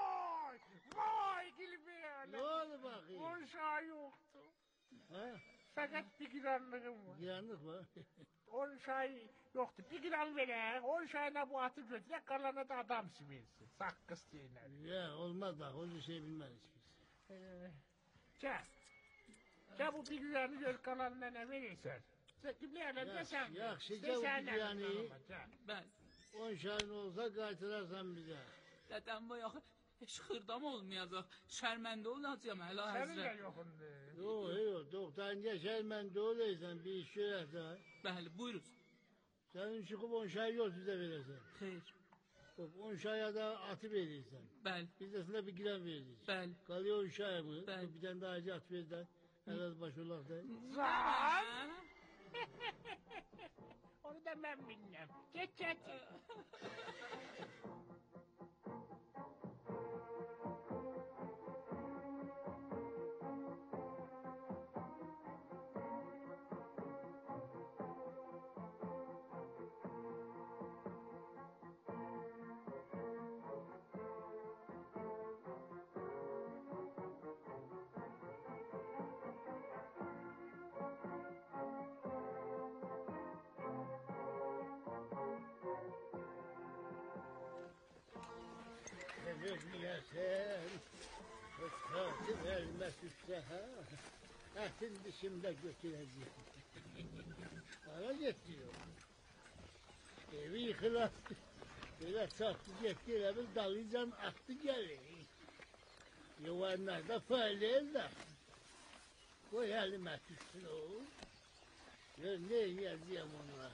Gilbəyələ. Nə oldu baxayım? 10 şay yoxdur. Fakat bir giranlığım var. Giranlık var. 10 şay yoktu. Bir giran vere. 10 şayına bu atı götüre. Kalana da adam sivilsin. Sakkız diyeler. Ya olmaz bak. O şey bilmez biz. Gel. Gel bu bir giranı gör kalanına ne verirsen. Kimlerle sen. Yaxşı gel bu giranı. Ben 10 şahin olsa qaytırarsan bize. dedem bu yaxı heç xırdam olmayacaq. Şərməndə olacağım hələ Senin de həzrət. yokundu. Yok. Doktorunca şermen doğruysan bir iş görək de. Bəli, buyurun. Senin çıkıp 10 şahin yol bize verirsen. Xeyr. 10 şaya da atı verirsen. Bəli, Biz de sana bir giran veririz. bəli. Kalıyor 10 şaya mı? Ben. Bir tane daha acı at verirsen. Helal baş olak da. Zan! Onu da ben bilmem. Geç. Vermeyesen, fıskatı vermez üstseha, etin dışımda götüreceğim. Bana getiriyor. Evi yıkılattı. Böyle sattı getiriyor, biz dalıcan attı gelir. Yuvanlarda faylayla. Koy elime tutsun o. Ya ne yazacağım ona?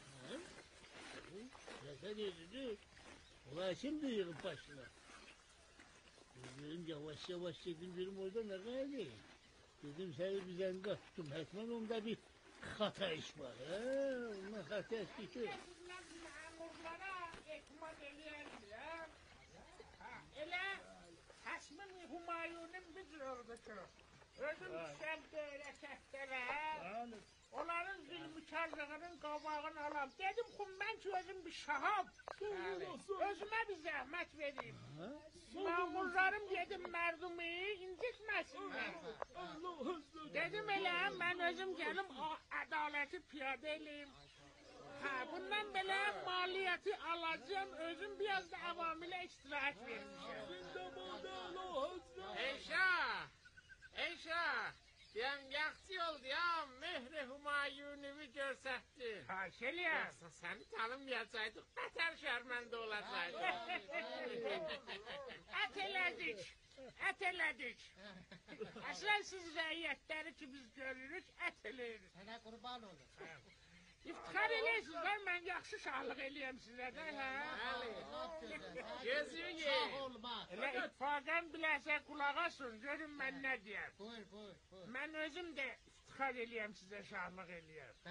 Neden yürüdü? Ulan şimdi yığıp başına. Dedim yavaş dedim orada ne kadar. Dedim seni bizden kaçtım. Hetman onda bir hata iş var. Onun hata iş ki. Memurlara ekmek eləyərlər. Elə Həsmin Humayun'un bir orada çox. Özüm düşəm böyle kəftələr. Onların zülmükarlığının qabağını alam. Dedim ben ki özüm bir şaham. Özüme bir zahmet vereyim. Memurlarım dedim mərdumu incitməsinlər. Dedim elə mən özüm gəlim adaləti piyada eləyim. Bundan belə maliyyəti alacağım, özüm biraz da avamilə istirahət vermişəm. Eyşah, ben yakçı oldu ya, Mehri Humayun'u görsəttin. Haşeliyəm. Seni tanımayacaqdıq, beter şərməndə olacaqdıq. Ət elədik. Əslən siz rəiyyətləri ki biz görürük, ət eləyirik. Sənə qurban olur. İftixar eləyirsiniz, mən yaxşı şahlıq eləyəm sizə də, hə? Gözün ye. Elə itfaqən biləsə qulaq asın, görün mən nə deyəm. Buyur. Mən özüm də iftixar eləyəm sizə, şahlıq eləyəm.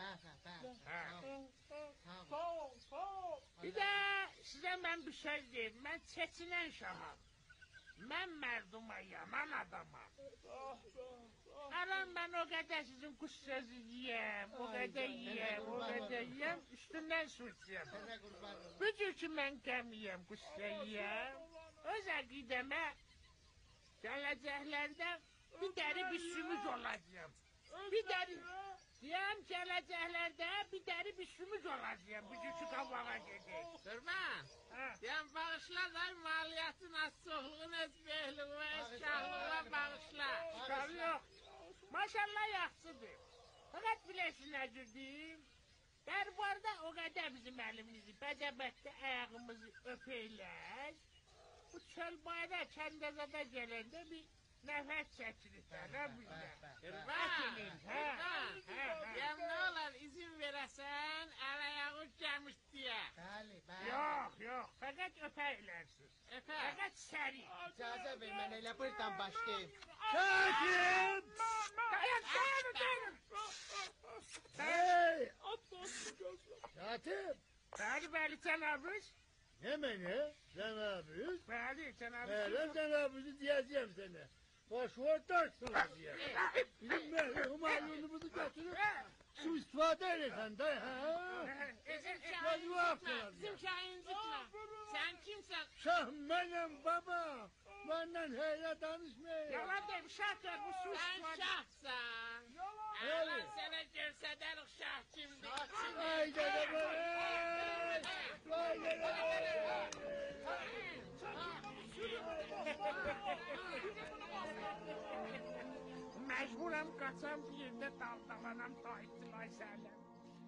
Bir də sizə mən bir söz deyim, mən çəçinən şaham. Mən mərduma yaman adamam. Aram ben o kadar sizin kuş sözü yiyem, o kadar yiyem, üstünden su içeyim. Bücür ki ben kem yiyem, kuş yiyem. Öz akideme geleceklerden bir deri bir sümük olacağım. Bir deri, diyem geleceklerdə bir deri bir sümük olacağım, bücür ki kavağa gedir. Durma. Diyem bağışla da maliyyətin az çoxluğun öz behliğine, öz şahlığına bağışla. Çıkar yok. Maşallah yaxşıdır. Fakat biləsin nə girdim? Dərbarda o qədər bizim əlimizi, bədəbətdə ayağımızı öpəylər. Bu çöl bayda, kəndəzədə gələndə bir nəfəs çəkilir hə bizdə. Qırban, diyem ne olur izin verəsən, əl-ayağı gəlmiş diye. Yox, fəqət öpəylərsiniz. Fəqət səri. İcazə ver, mən elə buradan başlayayım. Katip! Dayan. Hey! Katip! Bəli, cənabız. Hemen cenabız. Bəli, cənabız. Hele cenabızı diyeceğim sana. Başvurtaş sana diye. Bizim Mehri Humayun'umuzu götürüp su istifade edersen de ha. Bizim şahincikle. Sen kimsen? Şah benim baba. Benden hele danışmayın. Yalan deyim, şahlar bu su Sen istifade. şahsan. الان سر جرسدن شاه چیمدی Vay dede vay! Vay dede vay! Mecburam kaçam bir yerde daldalanam ta ihtilay sərləm.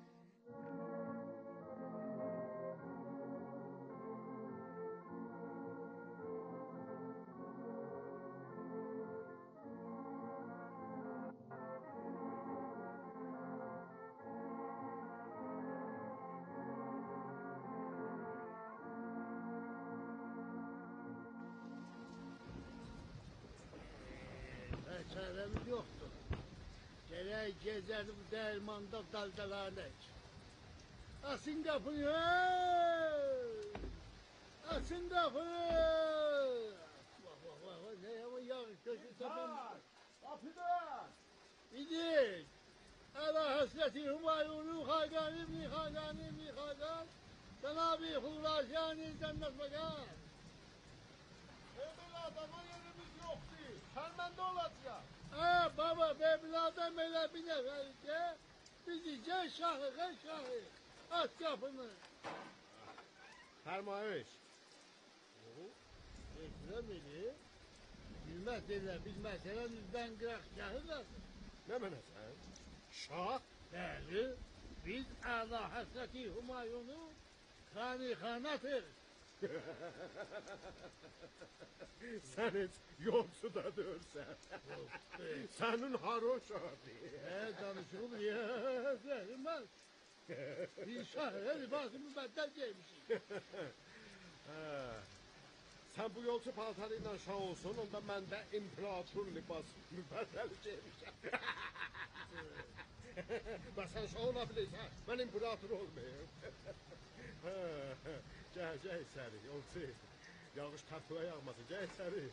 Çaremiz yoktu. Gerek gezerdi bu dermanda daldalanır. Asın kapıyı! Asın kapıyı! Vah ne yaman yağış köşü taban. Kapıda! İdik! Ala hasreti Humayun'u Hagan İbni Hagan İbni Hagan Cenab-ı Hurraşani cennet bakar. Evvel adama yerimiz yoktu. Fermende olacak. Baba Mevla'dan öyle bir neferce bizi şahı şahı aç kapını. Fermayış. Eklemeli. Bilmez derler bilmez derler bizden kırak şahı kalsın. Ne menesen? Şah? Bəli, biz Əla Həsrəti Humayunu xanikanatır. Sen hiç yolsuda dörsen. Senin haroş abi. Danışılır ya, verilmez. Biz şahı libası mübeddel giymişiz. Sen bu yolcu paltarıyla şah olsun, onda ben de imparator libas mübeddel giymişim. Bak sen şah olabilirsen, ben imparator olmayayım. Gel seni, yolcu. Yağış tartıla yağmasın, gel seni.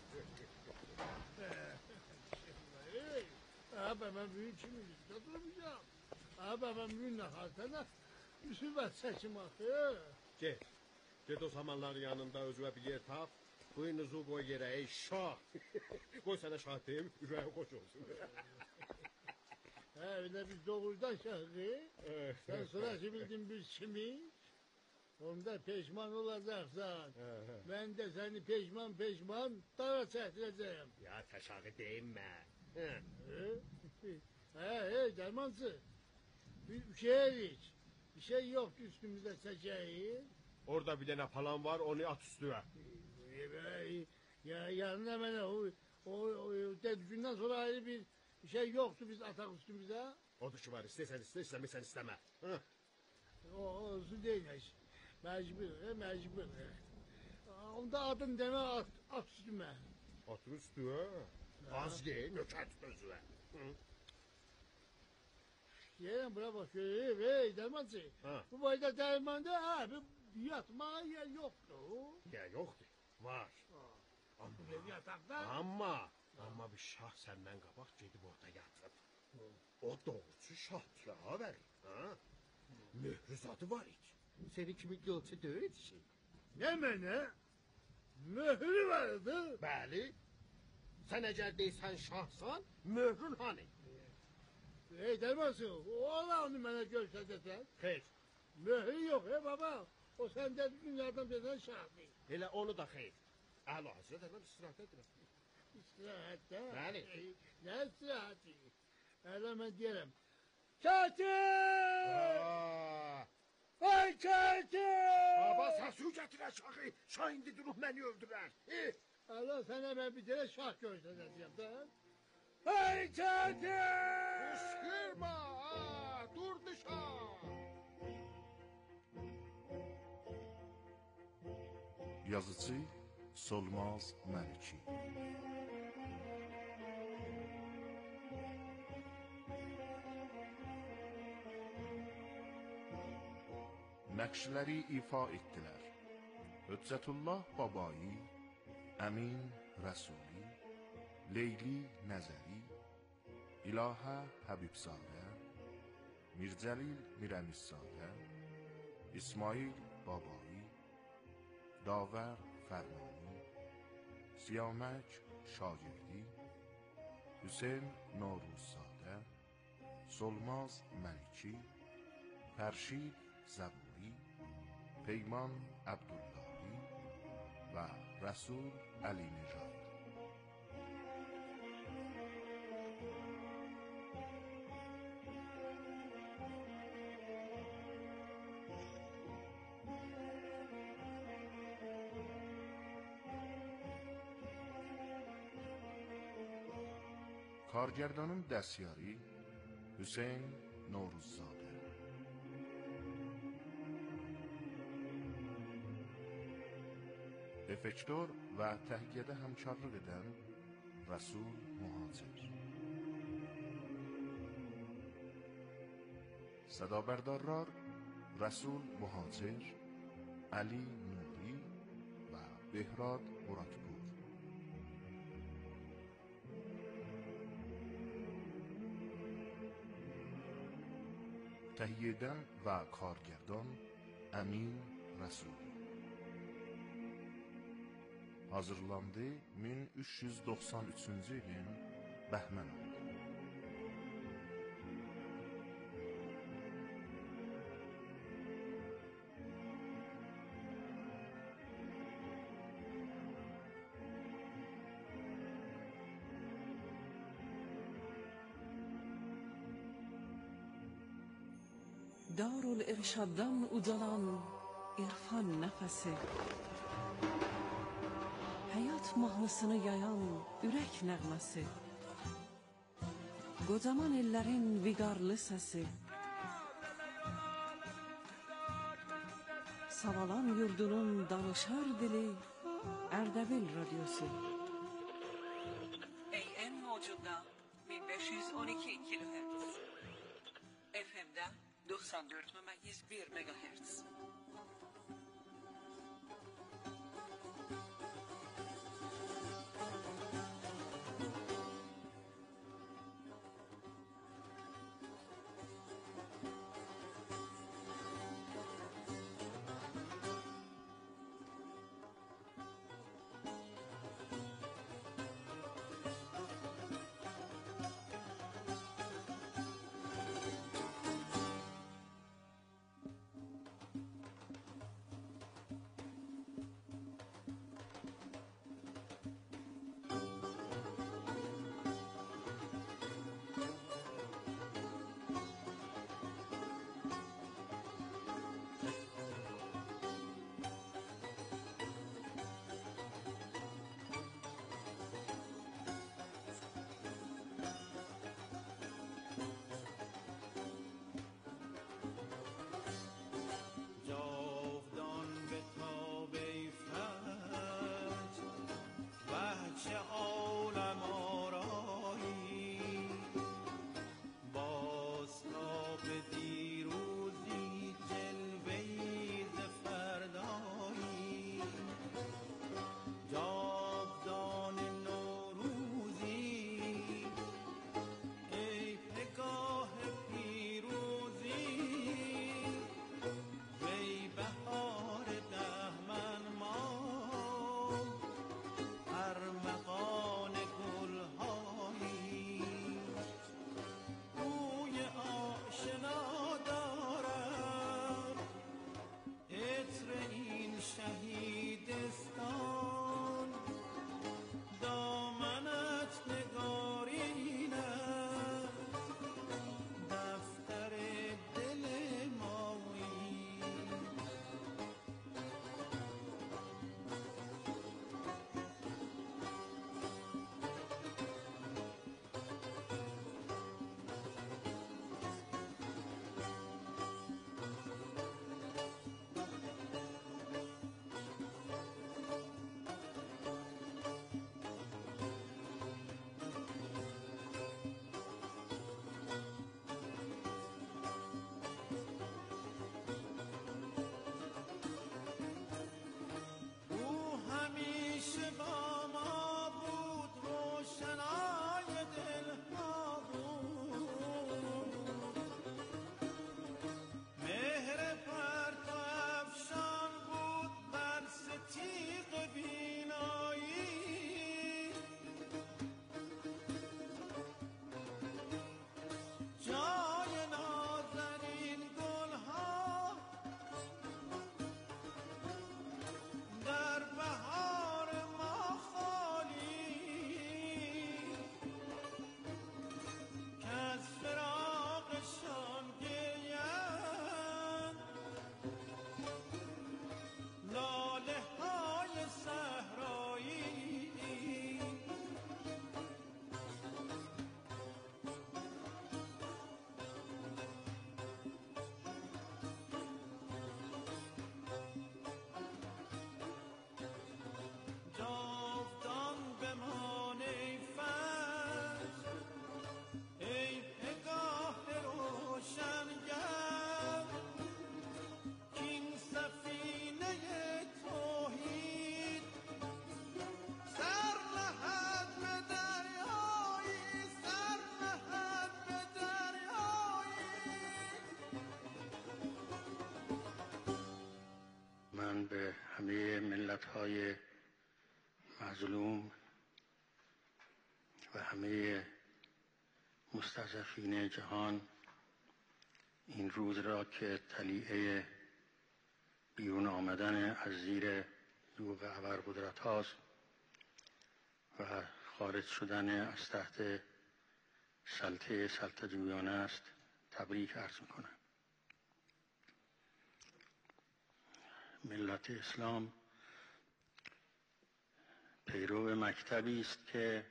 Abi ben büyük kimiyim, durmayacağım. Abi ben büyük nakartana, müsibet seçim akı. Git o zamanların yanında özüne bir yer tap. Boynuzu koy yere ey şah. Koy sana şah diyeyim, yüreğe koç olsun. Öyle biz doğrudan şahı. Sen sonra bildin biz kimiz? Onda peşman olacaksan. Ben de seni peşman dara çektireceğim. Ya teşakı değinme. Dermansız. Bir şey hiç. Bir şey yok üstümüzde seçeği. Orada bir tane falan var, onu at üstüne. Ya yarın hemen o dedücünden sonra ayrı bir şey yoktu biz atak üstümüze. O dışı var, istesen iste, istemesen isteme. O olsun değil. Mecbur. Onda adın deme at üstüme. At üstüne. Az ye, nöker tut özüne. Yeğen buna bak şöyle dermansız. Bu boyda dermanda abi yatmaya yer yoktu. Ya yoktu, var. Ama bir şah senden kabak gidip orada yatıp. O doğrusu şahlığa verir. Mührüzatı var hiç. Senin kimi yolcu değil şey. Ne mene? Mührü vardı. Bəli. Sen eğer değilsen şahsan, mührün hani? Dermansız, ola onu bana göstersen. Xeyr. Mührü yok baba. O senden dünyadan birden şahdi. Elə onu da xeyr. Əla Hazret hemen istirahat edir. İstirahatte? Bəli. Ne istirahati? Öyle ben diyelim. Katip! Ay katip! Baba sen su getir aşağı. Şah indi durup beni öldürer. Allah sana ben bir tane şah göstereceğim. Ay katip! Kışkırma! Durdu şah! Yazıcı Solmaz Məliki. Nəqşləri ifa etdilər. Hüccətullah Babai, Əmin Rəsuli, Leyli Nəzəri, İlahə Həbibzadə, Mircəlil Mirəmizzadə, İsmail Babai, Davər Fərmani, Siyamək Şagirdi, Hüseyn Noruzzadə, سلماز ملکی، فرشید زبوری، پیمان عبداللهی و رسول علی نژاد. کارگردان دستیاری حسین نوروززاده. افکتور و تهیه همکارلıq edən Rasul Muhacir. صدابردارlar Rasul Muhacir، علی نوری و بهراد مرادپور. تهیه eden و کارگردان Əmin Rəsuli. Hazırlandı 1393-cü ilin Bəhmən ayında. Darülirşaddan ucalan irfan nəfəsi, həyat mahnısını yayan ürək nəğməsi, qocaman ellərin viqarlı səsi, Savalan yurdunun danışar dili Ərdəbil radyosu. AM mövcudda 1512 kHz, FM'də 94,1 MHz. همه ملت‌های مظلوم و همه مستضعفین جهان این روز را که طلیعه بیرون آمدن از زیر یوغ ابرقدرت هاست و خارج شدن از تحت سلطه سلطنت‌جویانه است تبریک عرض می‌کنم. ملت اسلام پیرو مکتبی است که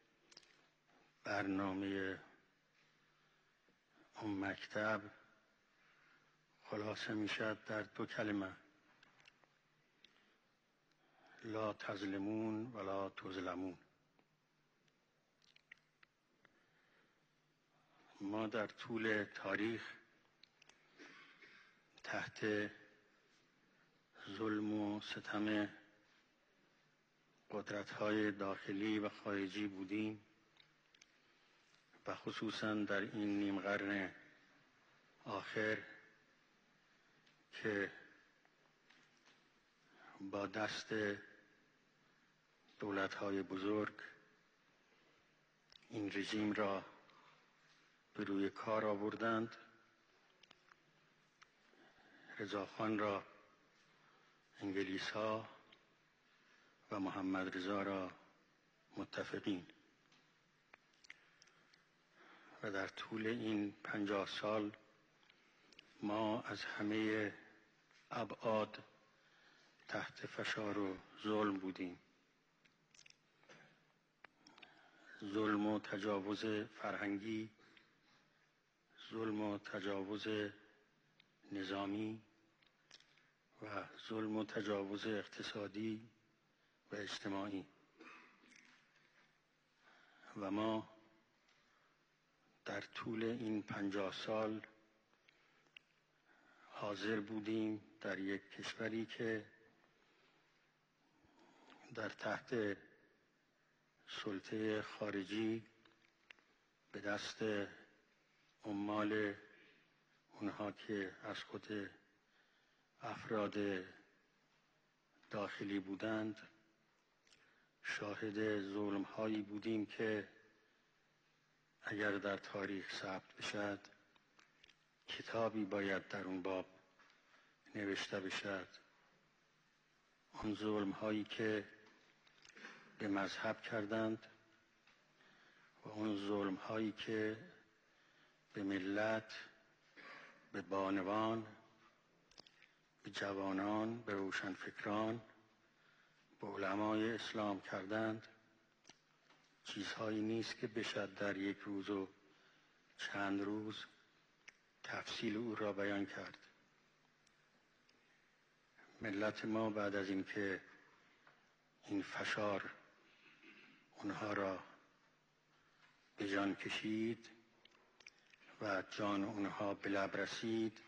برنامه اون مکتب خلاصه میشد در 2 کلمه: لا تظلمون ولا تظلمون. ما در طول تاریخ تحت ظلم و ستم قدرت‌های داخلی و خارجی بودیم و خصوصا در این نیم قرن آخر که با دست دولت‌های بزرگ این رژیم را به روی کار آوردند. رضاخان را انگلیس‌ها و محمد رضا را متفقین و در طول این 50 سال ما از همه ابعاد تحت فشار و ظلم بودیم. ظلم و تجاوز فرهنگی، ظلم و تجاوز نظامی و ظلم و تجاوز اقتصادی و اجتماعی و ما در طول این 50 سال حاضر بودیم در یک کشوری که در تحت سلطه خارجی به دست عمال اونها که از خود افراد داخلی بودند شاهد ظلم هایی بودیم که اگر در تاریخ ثبت بشد کتابی باید در اون باب نوشته بشد. آن ظلم هایی که به مذهب کردند و آن ظلم هایی که به ملت، به بانوان، به جوانان، به روشنفکران، به علمای اسلام کردند چیزهایی نیست که بشد در یک روز و چند روز تفصیل او را بیان کرد. ملت ما بعد از اینکه این فشار اونها را به جان کشید و جان اونها به لب رسید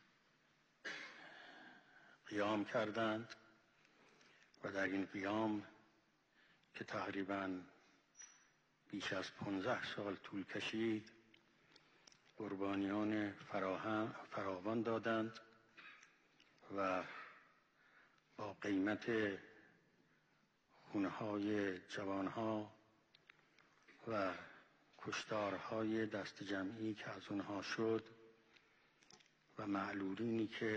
قیام کردند و در این قیام که تقریباً بیش از 15 سال طول کشید قربانیان فراوان دادند و با قیمت خونهای جوانها و کشتارهای دست جمعی که از اونها شد و معلولینی که